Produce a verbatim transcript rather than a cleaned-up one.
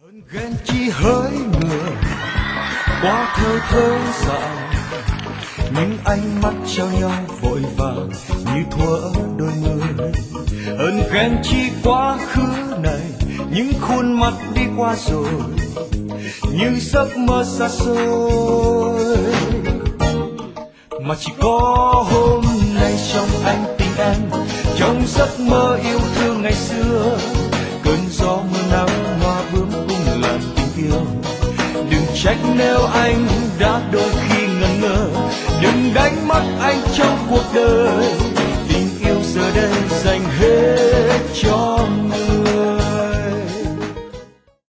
Ghen chi hỡi người quá thơ thơ dại, những ánh mắt trao nhau vội vàng như thuở đôi mươi. Hơn ghen chi quá khứ này, những khuôn mặt đi qua rồi như giấc mơ xa xôi. Mà chỉ có hôm nay trong anh tình em, trong giấc mơ yêu thương ngày xưa, cơn gió mưa nắng hoa bướm cũng làm tình yêu. Đừng trách nếu anh